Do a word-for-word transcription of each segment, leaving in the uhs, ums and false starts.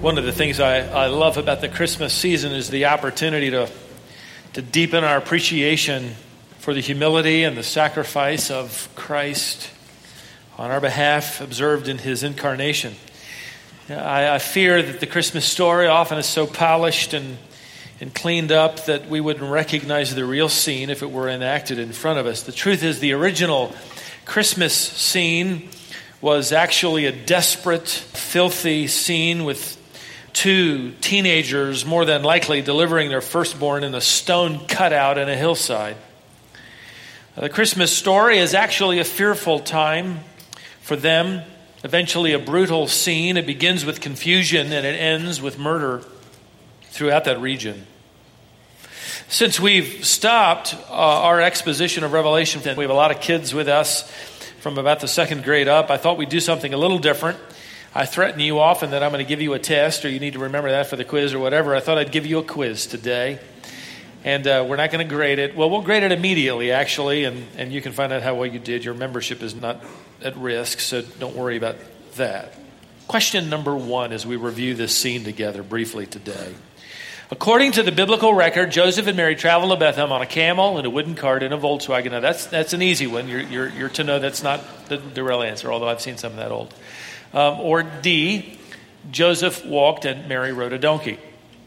One of the things I, I love about the Christmas season is the opportunity to, to deepen our appreciation for the humility and the sacrifice of Christ on our behalf, observed in his incarnation. I, I fear that the Christmas story often is so polished and, and cleaned up that we wouldn't recognize the real scene if it were enacted in front of us. The truth is, the original Christmas scene was actually a desperate, filthy scene with two teenagers, more than likely delivering their firstborn in a stone cutout in a hillside. The Christmas story is actually a fearful time for them, eventually a brutal scene. It begins with confusion and it ends with murder throughout that region. Since we've stopped uh, our exposition of Revelation, we have a lot of kids with us from about the second grade up. I thought we'd do something a little different. I threaten you often that I'm going to give you a test, or you need to remember that for the quiz or whatever. I thought I'd give you a quiz today. And uh, we're not going to grade it. Well, we'll grade it immediately, actually, and, and you can find out how well you did. Your membership is not at risk, so don't worry about that. Question number one as we review this scene together briefly today. According to the biblical record, Joseph and Mary traveled to Bethlehem on a camel and a wooden cart and a Volkswagen. Now, that's that's an easy one. You're, you're, you're to know that's not the, the real answer, although I've seen some that old. Um, or D, Joseph walked and Mary rode a donkey.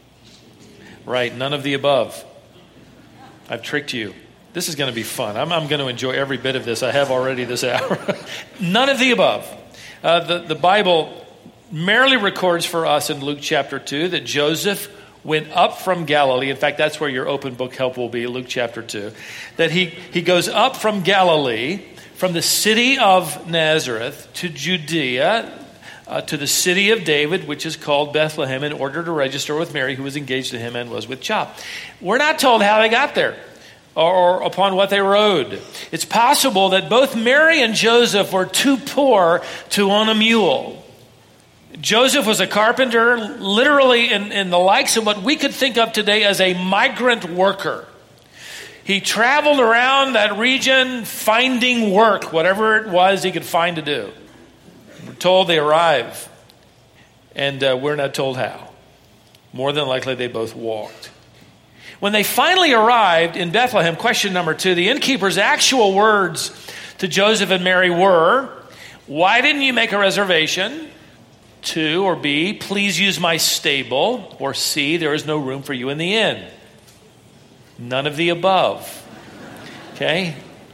Right, none of the above. I've tricked you. This is going to be fun. I'm, I'm going to enjoy every bit of this. I have already this hour. None of the above. Uh, the, the Bible merely records for us in Luke chapter two that Joseph went up from Galilee. In fact, that's where your open book help will be, Luke chapter two. That he, he goes up from Galilee, from the city of Nazareth to Judea, uh, to the city of David, which is called Bethlehem, in order to register with Mary, who was engaged to him and was with child. We're not told how they got there or, or upon what they rode. It's possible that both Mary and Joseph were too poor to own a mule. Joseph was a carpenter, literally in, in the likes of what we could think of today as a migrant worker. He traveled around that region finding work, whatever it was he could find to do. We're told they arrive, and uh, we're not told how. More than likely, they both walked. When they finally arrived in Bethlehem, question number two, the innkeeper's actual words to Joseph and Mary were, "Why didn't you make a reservation?" Two, or B, "Please use my stable." Or C, "There is no room for you in the inn." None of the above. Okay?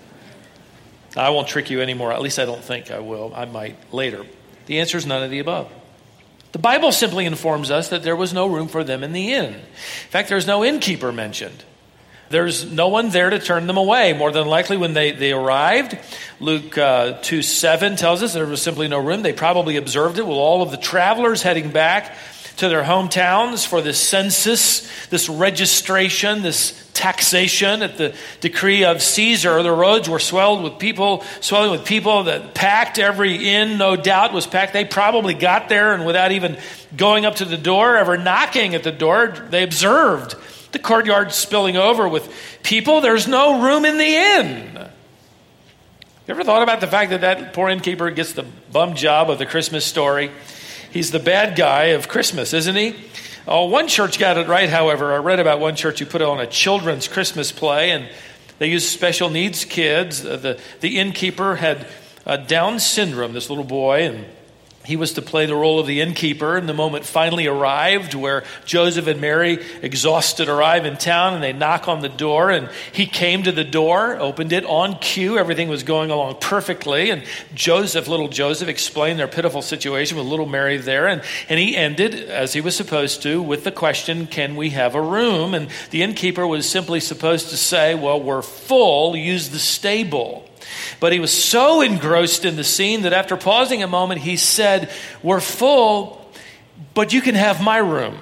I won't trick you anymore. At least I don't think I will. I might later. The answer is none of the above. The Bible simply informs us that there was no room for them in the inn. In fact, there's no innkeeper mentioned. There's no one there to turn them away. More than likely, when they, they arrived, Luke uh, two seven tells us there was simply no room. They probably observed it with all of the travelers heading back to their hometowns for this census, this registration, this taxation at the decree of Caesar. The roads were swelled with people, swelling with people that packed. Every inn, no doubt, was packed. They probably got there, and without even going up to the door, ever knocking at the door, they observed the courtyard spilling over with people. There's no room in the inn. You ever thought about the fact that that poor innkeeper gets the bum job of the Christmas story? He's the bad guy of Christmas, isn't he? Oh, one church got it right, however. I read about one church who put on a children's Christmas play, and they used special needs kids. Uh, the, the innkeeper had uh, Down syndrome, this little boy, and he was to play the role of the innkeeper. And the moment finally arrived where Joseph and Mary, exhausted, arrive in town, and they knock on the door. And he came to the door, opened it on cue. Everything was going along perfectly. And Joseph, little Joseph, explained their pitiful situation with little Mary there. And, and he ended, as he was supposed to, with the question, "Can we have a room?" And the innkeeper was simply supposed to say, "Well, we're full. Use the stable." But he was so engrossed in the scene that after pausing a moment, he said, "We're full, but you can have my room."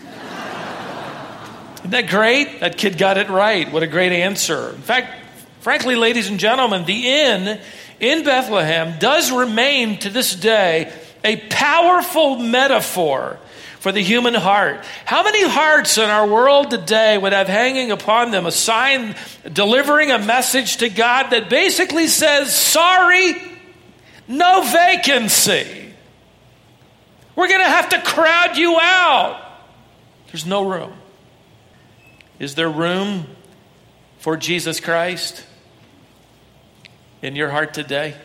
Isn't that great? That kid got it right. What a great answer. In fact, frankly, ladies and gentlemen, the inn in Bethlehem does remain to this day a powerful metaphor for the human heart. How many hearts in our world today would have hanging upon them a sign delivering a message to God that basically says, "Sorry, no vacancy"? We're going to have to crowd you out. There's no room. Is there room for Jesus Christ in your heart today?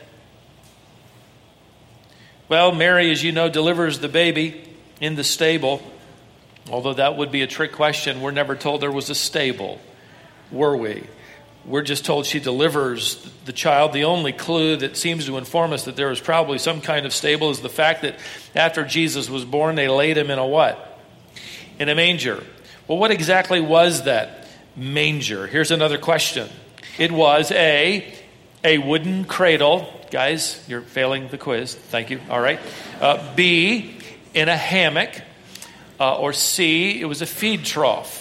Well, Mary, as you know, delivers the baby in the stable. Although that would be a trick question. We're never told there was a stable, were we? We're just told she delivers the child. The only clue that seems to inform us that there was probably some kind of stable is the fact that after Jesus was born, they laid him in a what? In a manger. Well, what exactly was that manger? Here's another question. It was a, a wooden cradle. Guys, you're failing the quiz. Thank you. All right. Uh, B, in a hammock. Uh, or C, it was a feed trough.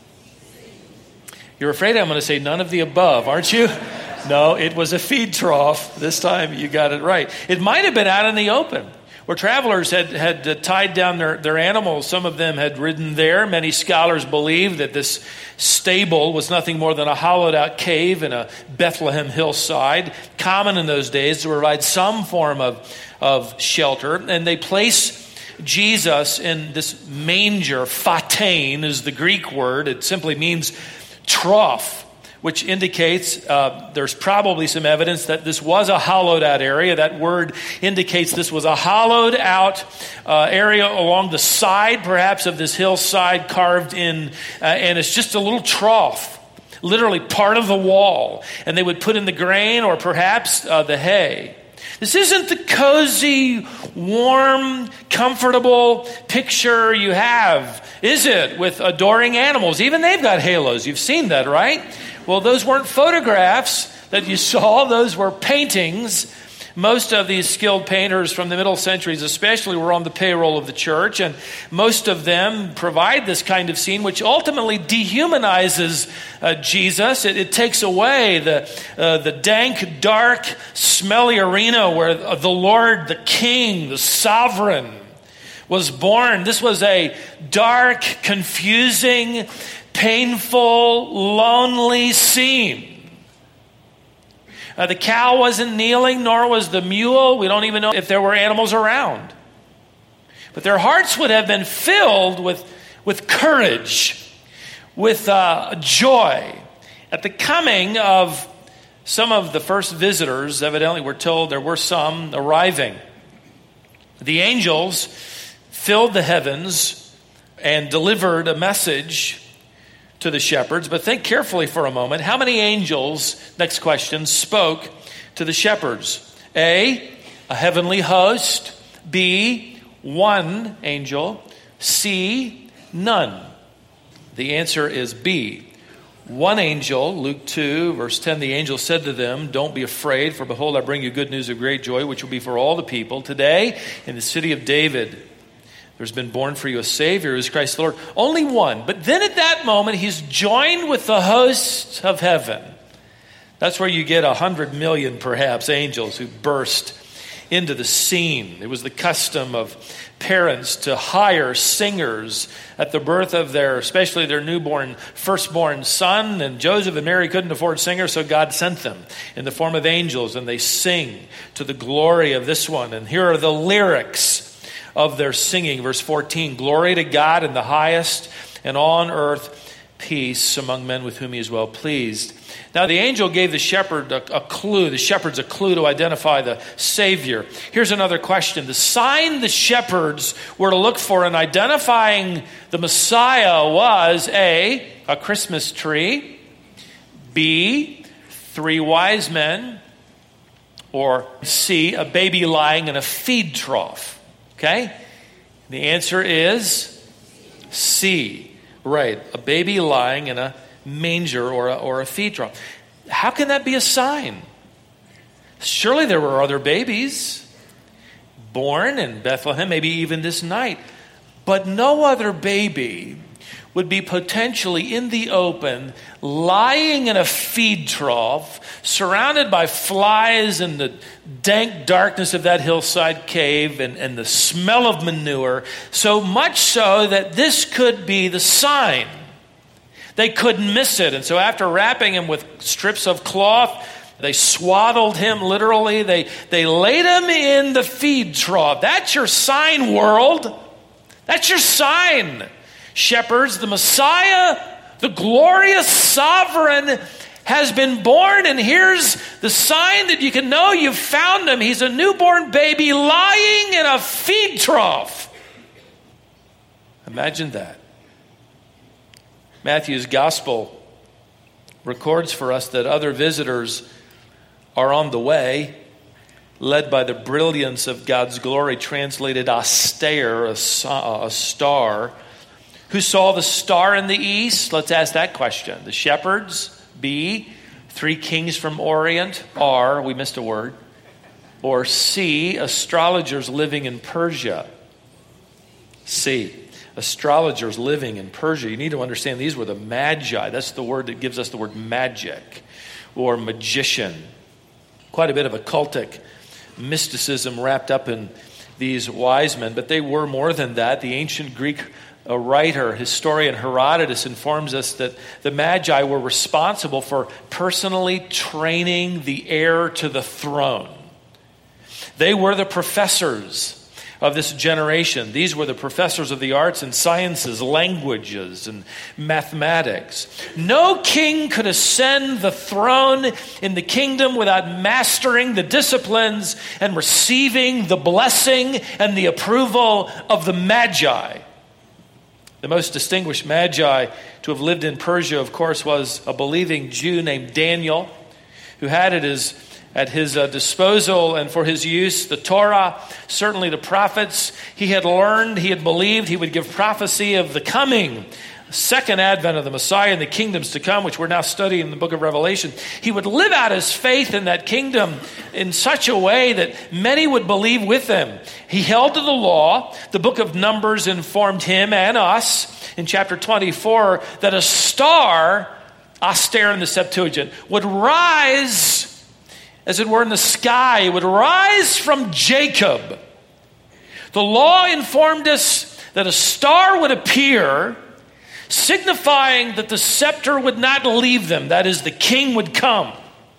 You're afraid I'm going to say none of the above, aren't you? No, it was a feed trough. This time you got it right. It might have been out in the open, where travelers had, had uh, tied down their, their animals. Some of them had ridden there. Many scholars believe that this stable was nothing more than a hollowed out cave in a Bethlehem hillside, common in those days to provide some form of, of shelter. And they place Jesus in this manger. Phatein is the Greek word. It simply means trough, which indicates uh, there's probably some evidence that this was a hollowed out area. That word indicates this was a hollowed out uh, area along the side, perhaps, of this hillside, carved in, uh, and it's just a little trough, literally part of the wall. And they would put in the grain or perhaps uh, the hay. This isn't the cozy, warm, comfortable picture you have, is it, with adoring animals? Even they've got halos. You've seen that, right? Well, those weren't photographs that you saw. Those were paintings. Most of these skilled painters from the middle centuries especially were on the payroll of the church, and most of them provide this kind of scene, which ultimately dehumanizes uh, Jesus. It, it takes away the, uh, the dank, dark, smelly arena where the Lord, the King, the Sovereign was born. This was a dark, confusing, painful, lonely scene. Uh, the cow wasn't kneeling, nor was the mule. We don't even know if there were animals around. But their hearts would have been filled with, with courage, with uh, joy. At the coming of some of the first visitors, evidently we're told there were some arriving. The angels filled the heavens and delivered a message to the shepherds. But think carefully for a moment. How many angels, next question, spoke to the shepherds? A, a heavenly host. B, one angel. C, none. The answer is B. One angel. Luke two, verse ten, the angel said to them, "Don't be afraid, for behold, I bring you good news of great joy, which will be for all the people. Today, in the city of David, there's been born for you a Savior, who is Christ the Lord." Only one. But then at that moment, he's joined with the hosts of heaven. That's where you get a hundred million, perhaps, angels who burst into the scene. It was the custom of parents to hire singers at the birth of their, especially their newborn, firstborn son. And Joseph and Mary couldn't afford singers, so God sent them in the form of angels. And they sing to the glory of this one. And here are the lyrics of their singing. Verse fourteen, "Glory to God in the highest, and on earth peace among men with whom he is well pleased." Now the angel gave the shepherd a, a clue, the shepherds a clue to identify the Savior. Here's another question. The sign the shepherds were to look for in identifying the Messiah was A, a Christmas tree, B, three wise men, or C, a baby lying in a feed trough. Okay? The answer is C. Right. A baby lying in a manger or a, or a feed trough. How can that be a sign? Surely there were other babies born in Bethlehem, maybe even this night. But no other baby would be potentially in the open, lying in a feed trough, surrounded by flies and the dank darkness of that hillside cave and, and the smell of manure, so much so that this could be the sign. They couldn't miss it. And so after wrapping him with strips of cloth, They swaddled him literally. They, they laid him in the feed trough. That's your sign, world. That's your sign. Shepherds, the Messiah, the glorious sovereign, has been born, and here's the sign that you can know you've found him. He's a newborn baby lying in a feed trough. Imagine that. Matthew's gospel records for us that other visitors are on the way, led by the brilliance of God's glory, translated austere, a, a star. Who saw the star in the east? Let's ask that question. The shepherds, B. Three kings from Orient, R. We missed a word. Or C. Astrologers living in Persia. C. Astrologers living in Persia. You need to understand these were the magi. That's the word that gives us the word magic or magician. Quite a bit of occultic mysticism wrapped up in these wise men, but they were more than that. The ancient Greek a writer, historian Herodotus informs us that the Magi were responsible for personally training the heir to the throne. They were the professors of this generation. These were the professors of the arts and sciences, languages, and mathematics. No king could ascend the throne in the kingdom without mastering the disciplines and receiving the blessing and the approval of the Magi. The most distinguished Magi to have lived in Persia, of course, was a believing Jew named Daniel, who had at his, at his uh, disposal and for his use the Torah, certainly the prophets. He had learned, he had believed, he would give prophecy of the coming second advent of the Messiah and the kingdoms to come, which we're now studying in the book of Revelation. He would live out his faith in that kingdom in such a way that many would believe with him. He held to the law. The book of Numbers informed him and us in chapter twenty-four that a star, austere in the Septuagint, would rise, as it were, in the sky. It would rise from Jacob. The law informed us that a star would appear, signifying that the scepter would not leave them. That is, the king would come.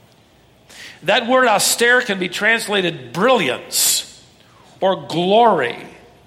That word austere can be translated brilliance or glory.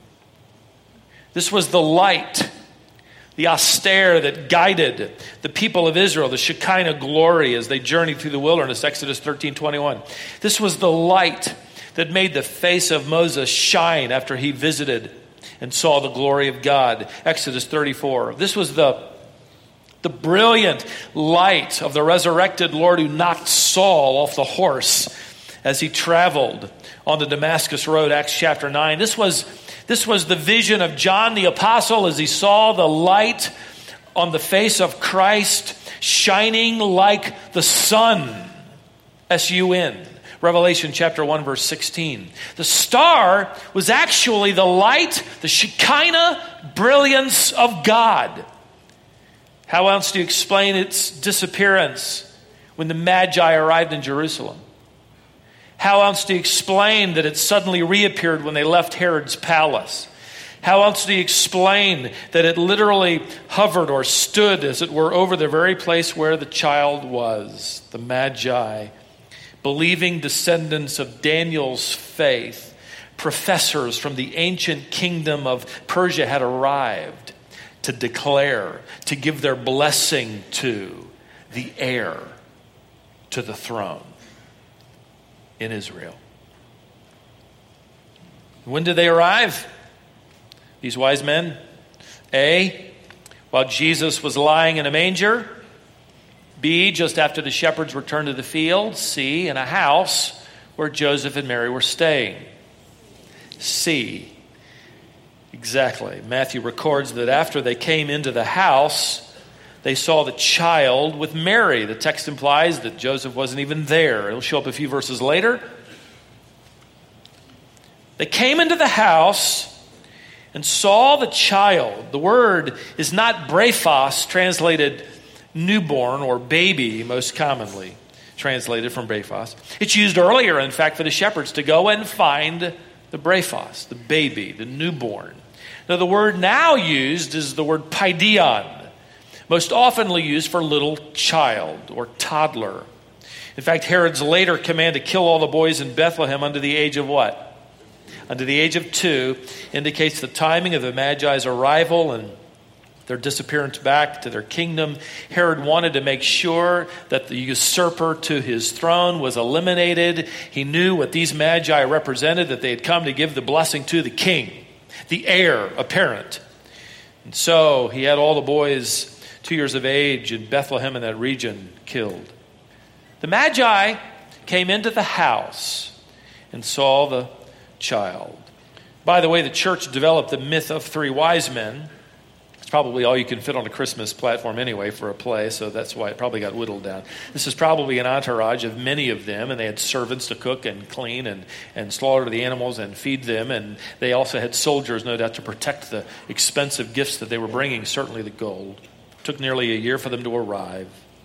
This was the light, the austere that guided the people of Israel, the Shekinah glory as they journeyed through the wilderness, Exodus thirteen twenty-one. This was the light that made the face of Moses shine after he visited and saw the glory of God, Exodus thirty-four. This was the, the brilliant light of the resurrected Lord who knocked Saul off the horse as he traveled on the Damascus road, Acts chapter nine. This was, this was the vision of John the Apostle as he saw the light on the face of Christ shining like the sun, S U N. Revelation chapter one, verse sixteen. The star was actually the light, the Shekinah brilliance of God. How else do you explain its disappearance when the Magi arrived in Jerusalem? How else do you explain that it suddenly reappeared when they left Herod's palace? How else do you explain that it literally hovered or stood, as it were, over the very place where the child was? The Magi, believing descendants of Daniel's faith, professors from the ancient kingdom of Persia, had arrived to declare, to give their blessing to the heir to the throne in Israel. When did they arrive? These wise men? A, while Jesus was lying in a manger. B, just after the shepherds returned to the field. C, in a house where Joseph and Mary were staying. C, exactly. Matthew records that after they came into the house, they saw the child with Mary. The text implies that Joseph wasn't even there. It'll show up a few verses later. They came into the house and saw the child. The word is not brephos, translated newborn or baby, most commonly translated from brephos. It's used earlier, in fact, for the shepherds to go and find the brephos, the baby, the newborn. Now, the word now used is the word paideon, most oftenly used for little child or toddler. In fact, Herod's later command to kill all the boys in Bethlehem under the age of what? Under the age of two indicates the timing of the Magi's arrival and their disappearance back to their kingdom. Herod wanted to make sure that the usurper to his throne was eliminated. He knew what these Magi represented, that they had come to give the blessing to the king, the heir apparent. And so he had all the boys two years of age in Bethlehem in that region killed. The Magi came into the house and saw the child. By the way, the church developed the myth of three wise men. It's probably all you can fit on a Christmas platform anyway for a play, so that's why it probably got whittled down. This is probably an entourage of many of them, and they had servants to cook and clean and, and slaughter the animals and feed them, and they also had soldiers, no doubt, to protect the expensive gifts that they were bringing, certainly the gold. It took nearly a year for them to arrive.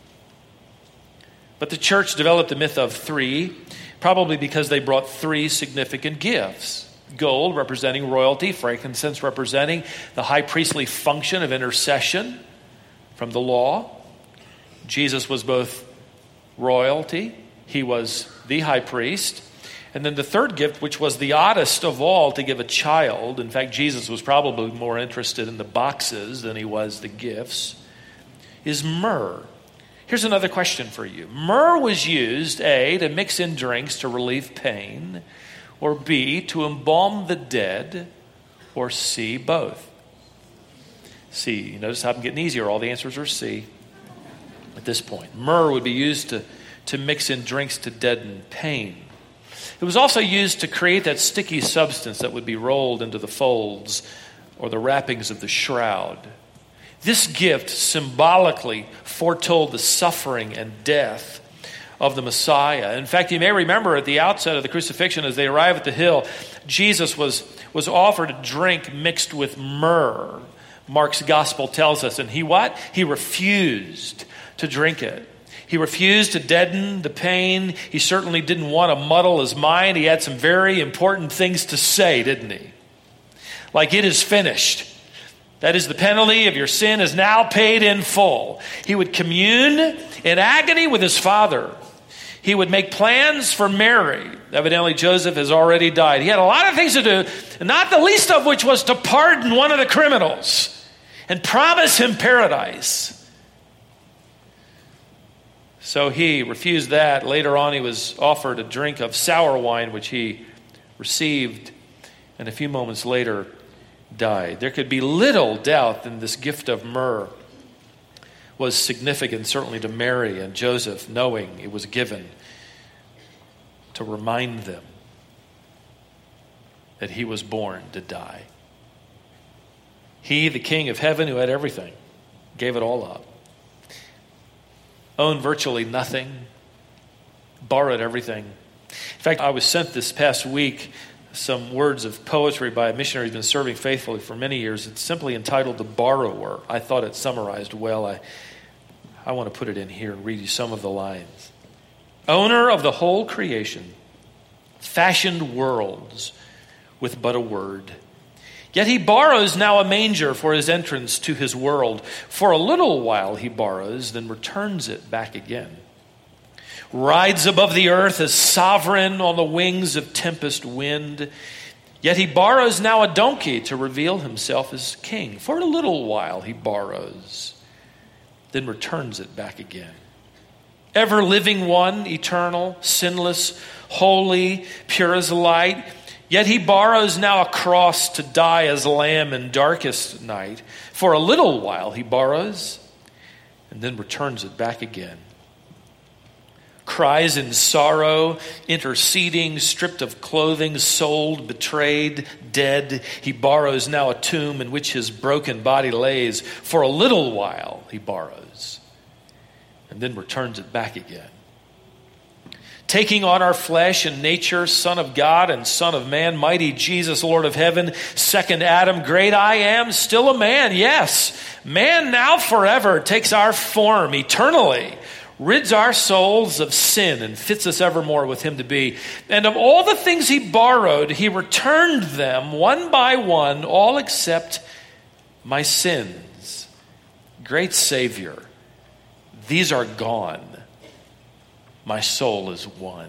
But the church developed the myth of three, probably because they brought three significant gifts. Gold representing royalty, frankincense representing the high priestly function of intercession from the law. Jesus was both royalty, he was the high priest. And then the third gift, which was the oddest of all to give a child, in fact, Jesus was probably more interested in the boxes than he was the gifts, is myrrh. Here's another question for you. Myrrh was used, A, to mix in drinks to relieve pain, or B, to embalm the dead, or C, both. C, you notice how I'm getting easier. All the answers are C at this point. Myrrh would be used to, to mix in drinks to deaden pain. It was also used to create that sticky substance that would be rolled into the folds or the wrappings of the shroud. This gift symbolically foretold the suffering and death of the Messiah. In fact, you may remember at the outset of the crucifixion, as they arrive at the hill, Jesus was, was offered a drink mixed with myrrh. Mark's gospel tells us. And he what? He refused to drink it. He refused to deaden the pain. He certainly didn't want to muddle his mind. He had some very important things to say, didn't he? Like, it is finished. That is, the penalty of your sin is now paid in full. He would commune in agony with his Father. He would make plans for Mary. Evidently, Joseph has already died. He had a lot of things to do, not the least of which was to pardon one of the criminals and promise him paradise. So he refused that. Later on, he was offered a drink of sour wine, which he received, and a few moments later died. There could be little doubt that this gift of myrrh was significant, certainly to Mary and Joseph, knowing it was given to remind them that he was born to die. He, the King of heaven, who had everything, gave it all up, owned virtually nothing, borrowed everything. In fact, I was sent this past week some words of poetry by a missionary who's been serving faithfully for many years. It's simply entitled The Borrower. I thought it summarized well. I, I want to put it in here and read you some of the lines. Owner of the whole creation, fashioned worlds with but a word. Yet he borrows now a manger for his entrance to his world. For a little while he borrows, then returns it back again. Rides above the earth as sovereign on the wings of tempest wind. Yet he borrows now a donkey to reveal himself as king. For a little while he borrows, then returns it back again. Ever living one, eternal, sinless, holy, pure as light. Yet he borrows now a cross to die as lamb in darkest night. For a little while he borrows, and then returns it back again. Cries in sorrow, interceding, stripped of clothing, sold, betrayed, dead. He borrows now a tomb in which his broken body lays. For a little while he borrows, and then returns it back again. Taking on our flesh and nature, Son of God and Son of Man, mighty Jesus, Lord of heaven, second Adam, great I am, still a man, yes. Man now forever takes our form eternally, rids our souls of sin and fits us evermore with him to be. And of all the things he borrowed, he returned them one by one, all except my sins. Great Savior, these are gone. my soul is one.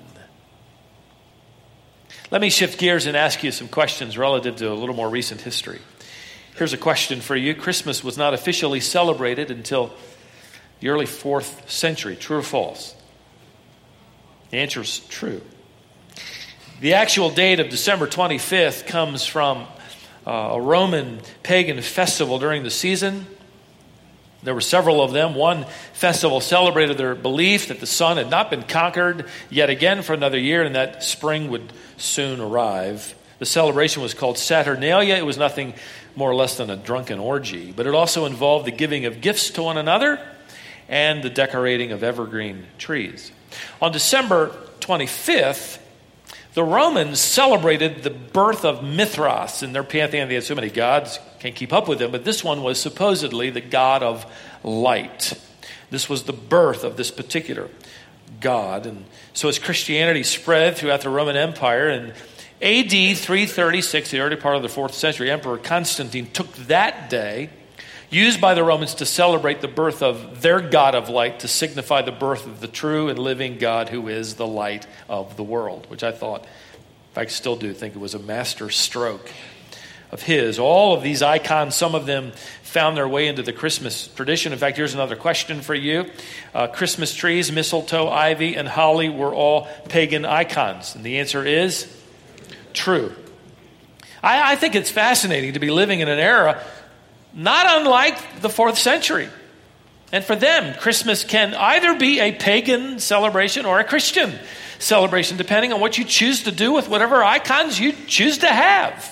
Let me shift gears and ask you some questions relative to a little more recent history. Here's a question for you. Christmas was not officially celebrated until the early fourth century. True or false? The answer is true. The actual date of December twenty-fifth comes from uh, a Roman pagan festival during the season. There were several of them. One festival celebrated their belief that the sun had not been conquered yet again for another year and that spring would soon arrive. The celebration was called Saturnalia. It was nothing more or less than a drunken orgy, but it also involved the giving of gifts to one another and the decorating of evergreen trees. On December twenty-fifth, the Romans celebrated the birth of Mithras in their pantheon. They had so many gods, can't keep up with them, but this one was supposedly the god of light. This was the birth of this particular god. And so as Christianity spread throughout the Roman Empire, in A D three thirty-six, the early part of the fourth century, Emperor Constantine took that day, used by the Romans to celebrate the birth of their God of light, to signify the birth of the true and living God who is the light of the world, which I thought, in fact, still do think it was a master stroke of his. All of these icons, some of them found their way into the Christmas tradition. In fact, here's another question for you. Uh, Christmas trees, mistletoe, ivy, and holly were all pagan icons. And the answer is true. I, I think it's fascinating to be living in an era not unlike the fourth century. And for them, Christmas can either be a pagan celebration or a Christian celebration, depending on what you choose to do with whatever icons you choose to have.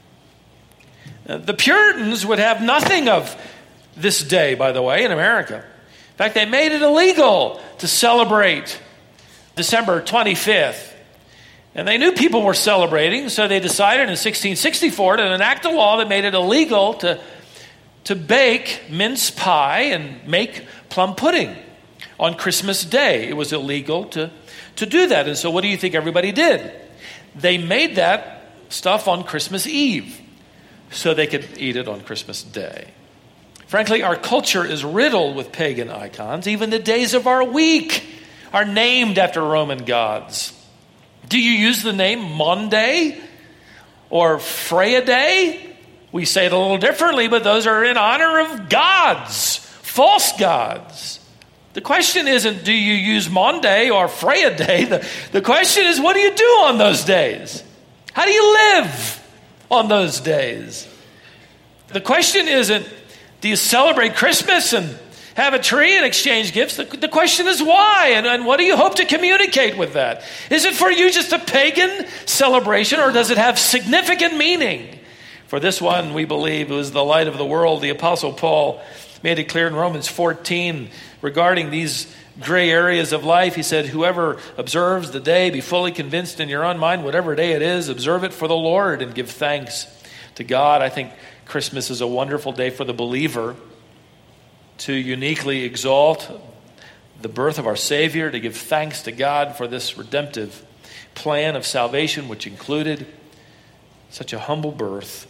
Uh, the Puritans would have nothing of this day, by the way, in America. In fact, they made it illegal to celebrate December twenty-fifth. And they knew people were celebrating, so they decided in sixteen sixty-four to enact a law that made it illegal to to bake mince pie and make plum pudding on Christmas Day. It was illegal to, to do that. And so what do you think everybody did? They made that stuff on Christmas Eve so they could eat it on Christmas Day. Frankly, our culture is riddled with pagan icons. Even the days of our week are named after Roman gods. Do you use the name Monday or Freya Day? We say it a little differently, but those are in honor of gods, false gods. The question isn't, do you use Monday or Freya Day? The, the question is, what do you do on those days? How do you live on those days? The question isn't, do you celebrate Christmas and have a tree and exchange gifts? The, the question is why, and, and what do you hope to communicate with that? Is it for you just a pagan celebration, or does it have significant meaning? For this one, we believe, it was the light of the world. The Apostle Paul made it clear in Romans fourteen regarding these gray areas of life. He said, whoever observes the day, be fully convinced in your own mind, whatever day it is, observe it for the Lord and give thanks to God. I think Christmas is a wonderful day for the believer to uniquely exalt the birth of our Savior, to give thanks to God for this redemptive plan of salvation, which included such a humble birth.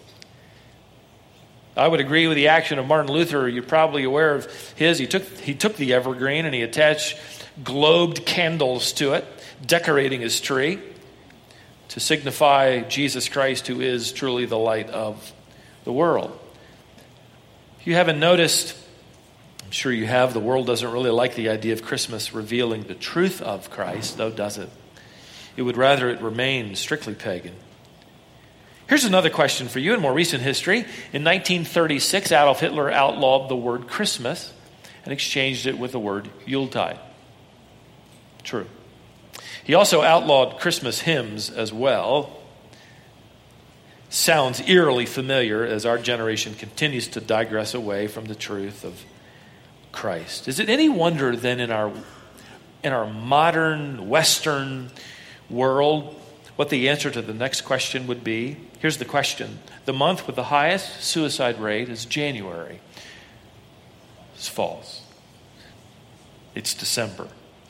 I would agree with the action of Martin Luther. You're probably aware of his. He took, he took the evergreen and he attached globed candles to it, decorating his tree to signify Jesus Christ, who is truly the light of the world. If you haven't noticed, I'm sure you have, the world doesn't really like the idea of Christmas revealing the truth of Christ, though, does it? It would rather it remain strictly pagan. Here's another question for you in more recent history. In nineteen thirty-six, Adolf Hitler outlawed the word Christmas and exchanged it with the word Yuletide. True. He also outlawed Christmas hymns as well. Sounds eerily familiar as our generation continues to digress away from the truth of Christ. Is it any wonder then in our in our modern Western world what the answer to the next question would be? Here's the question. The month with the highest suicide rate is January. It's false. It's December.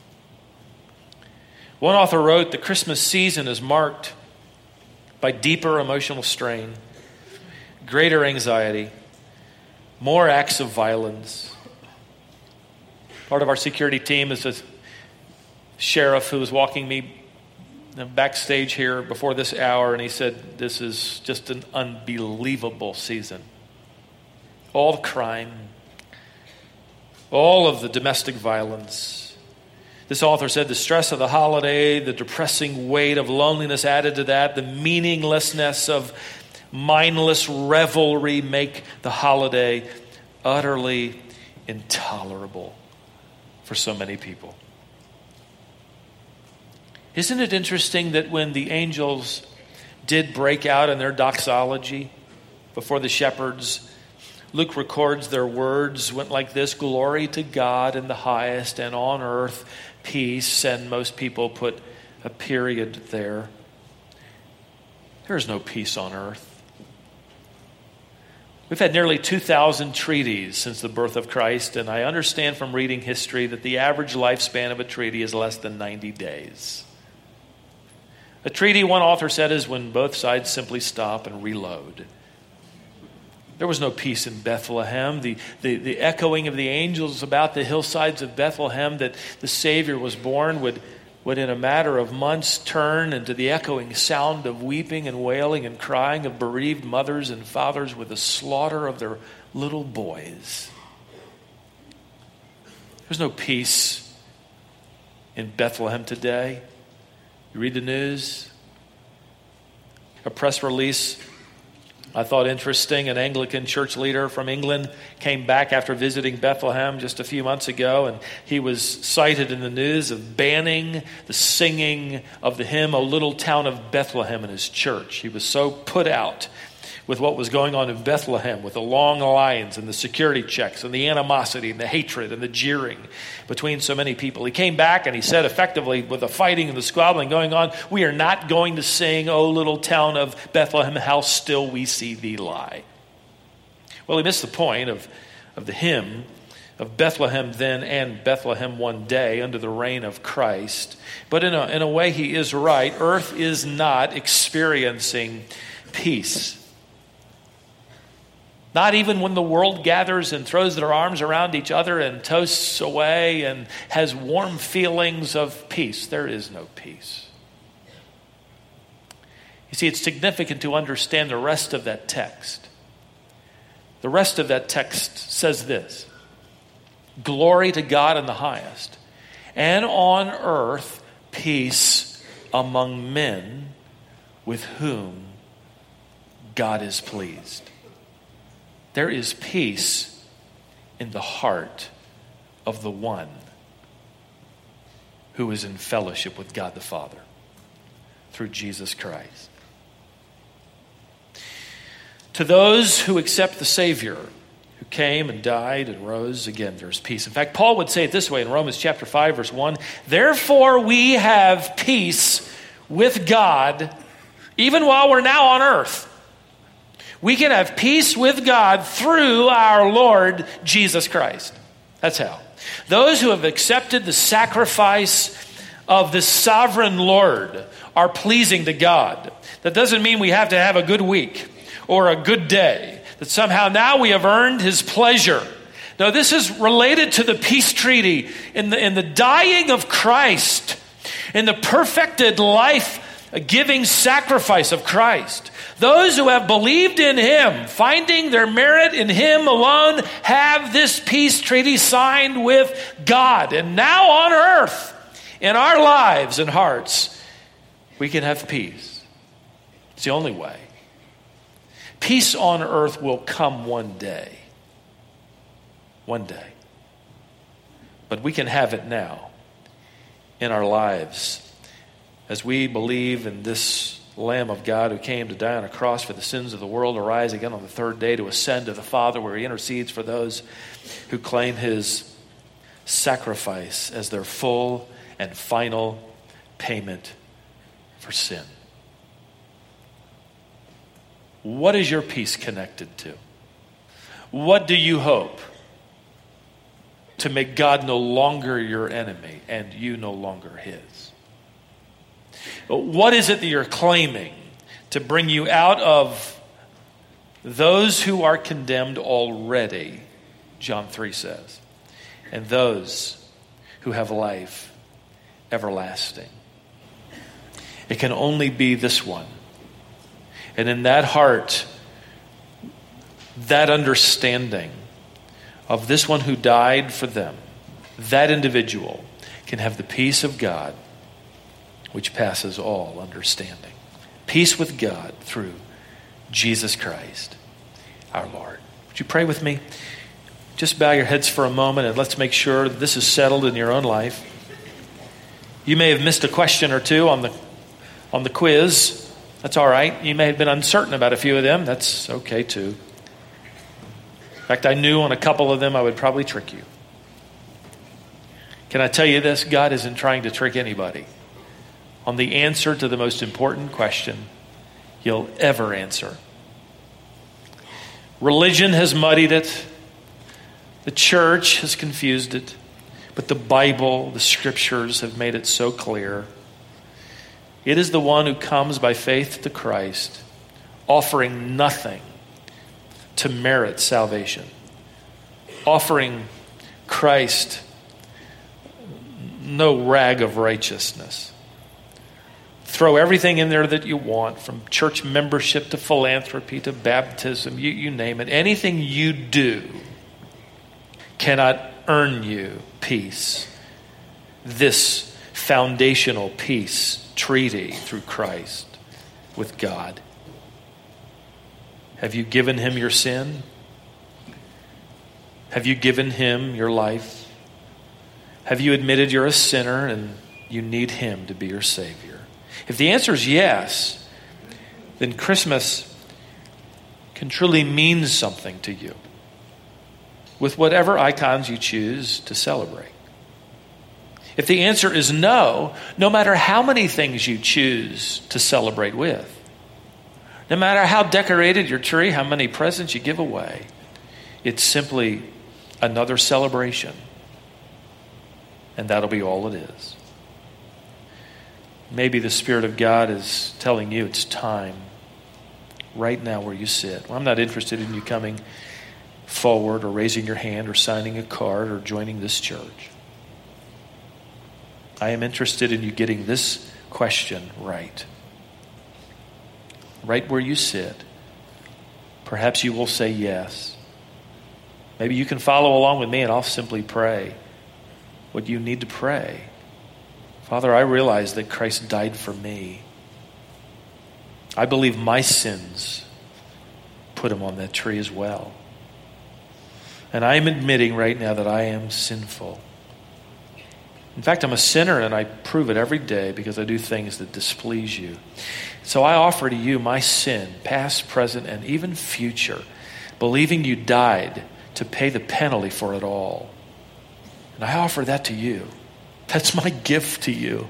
One author wrote, the Christmas season is marked by deeper emotional strain, greater anxiety, more acts of violence. Part of our security team is sheriff who was walking me backstage here before this hour, and he said, this is just an unbelievable season. All the crime, all of the domestic violence. This author said the stress of the holiday, the depressing weight of loneliness added to that, the meaninglessness of mindless revelry make the holiday utterly intolerable for so many people. Isn't it interesting that when the angels did break out in their doxology before the shepherds, Luke records their words went like this: glory to God in the highest, and on earth peace. And most people put a period there. There is no peace on earth. We've had nearly two thousand treaties since the birth of Christ, and I understand from reading history that the average lifespan of a treaty is less than ninety days. A treaty, one author said, is when both sides simply stop and reload. There was no peace in Bethlehem. The, the, the echoing of the angels about the hillsides of Bethlehem that the Savior was born would, would in a matter of months turn into the echoing sound of weeping and wailing and crying of bereaved mothers and fathers with the slaughter of their little boys. There's no peace in Bethlehem today. You read the news, a press release I thought interesting. An Anglican church leader from England came back after visiting Bethlehem just a few months ago, and he was cited in the news of banning the singing of the hymn, O Little Town of Bethlehem, in his church. He was so put out with what was going on in Bethlehem, with the long lines and the security checks and the animosity and the hatred and the jeering between so many people. He came back and he said effectively, with the fighting and the squabbling going on, we are not going to sing, O little town of Bethlehem, how still we see thee lie. Well, he missed the point of, of the hymn of Bethlehem then and Bethlehem one day under the reign of Christ. But in a, in a way, he is right. Earth is not experiencing peace. Not even when the world gathers and throws their arms around each other and toasts away and has warm feelings of peace. There is no peace. You see, it's significant to understand the rest of that text. The rest of that text says this: glory to God in the highest, and on earth peace among men with whom God is pleased. There is peace in the heart of the one who is in fellowship with God the Father through Jesus Christ. To those who accept the Savior, who came and died and rose again, there's peace. In fact, Paul would say it this way in Romans chapter five, verse one, therefore we have peace with God even while we're now on earth. We can have peace with God through our Lord Jesus Christ. That's how. Those who have accepted the sacrifice of the sovereign Lord are pleasing to God. That doesn't mean we have to have a good week or a good day, that somehow now we have earned his pleasure. No, this is related to the peace treaty in the, in the dying of Christ, in the perfected life-giving sacrifice of Christ. Those who have believed in him, finding their merit in him alone, have this peace treaty signed with God. And now on earth, in our lives and hearts, we can have peace. It's the only way. Peace on earth will come one day. One day. But we can have it now in our lives as we believe in this Lamb of God who came to die on a cross for the sins of the world, arise again on the third day to ascend to the Father, where he intercedes for those who claim his sacrifice as their full and final payment for sin. What is your peace connected to? What do you hope to make God no longer your enemy and you no longer his? What is it that you're claiming to bring you out of those who are condemned already, John three says, and those who have life everlasting. It can only be this one. And in that heart, that understanding of this one who died for them, that individual can have the peace of God which passes all understanding. Peace with God through Jesus Christ, our Lord. Would you pray with me? Just bow your heads for a moment and let's make sure that this is settled in your own life. You may have missed a question or two on the on the quiz. That's all right. You may have been uncertain about a few of them. That's okay too. In fact, I knew on a couple of them I would probably trick you. Can I tell you this? God isn't trying to trick anybody. On the answer to the most important question you'll ever answer. Religion has muddied it. The church has confused it. But the Bible, the scriptures have made it so clear. It is the one who comes by faith to Christ, offering nothing to merit salvation. Offering Christ no rag of righteousness. Throw everything in there that you want, from church membership to philanthropy to baptism, you, you name it. Anything you do cannot earn you peace. This foundational peace treaty through Christ with God. Have you given him your sin? Have you given him your life? Have you admitted you're a sinner and you need him to be your Savior? If the answer is yes, then Christmas can truly mean something to you with whatever icons you choose to celebrate. If the answer is no, no matter how many things you choose to celebrate with, no matter how decorated your tree, how many presents you give away, it's simply another celebration. And that'll be all it is. Maybe the Spirit of God is telling you it's time right now where you sit. Well, I'm not interested in you coming forward or raising your hand or signing a card or joining this church. I am interested in you getting this question right. Right where you sit. Perhaps you will say yes. Maybe you can follow along with me and I'll simply pray what you need to pray. Father, I realize that Christ died for me. I believe my sins put him on that tree as well. And I am admitting right now that I am sinful. In fact, I'm a sinner and I prove it every day because I do things that displease you. So I offer to you my sin, past, present, and even future, believing you died to pay the penalty for it all. And I offer that to you. That's my gift to you.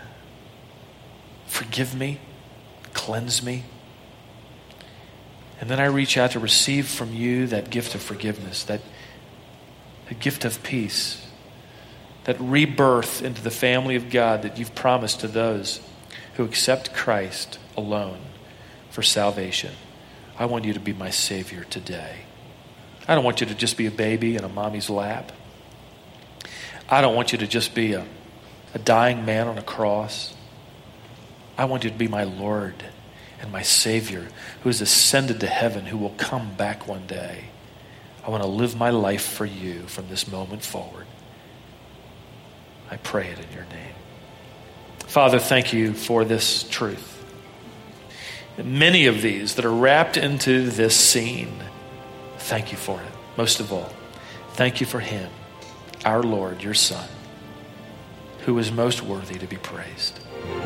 Forgive me, cleanse me. And then I reach out to receive from you that gift of forgiveness, that, that gift of peace, that rebirth into the family of God that you've promised to those who accept Christ alone for salvation. I want you to be my Savior today. I don't want you to just be a baby in a mommy's lap. I don't want you to just be a, a dying man on a cross. I want you to be my Lord and my Savior who has ascended to heaven, who will come back one day. I want to live my life for you from this moment forward. I pray it in your name. Father, thank you for this truth. And many of these that are wrapped into this scene, thank you for it. Most of all, thank you for him, our Lord, your Son, who is most worthy to be praised.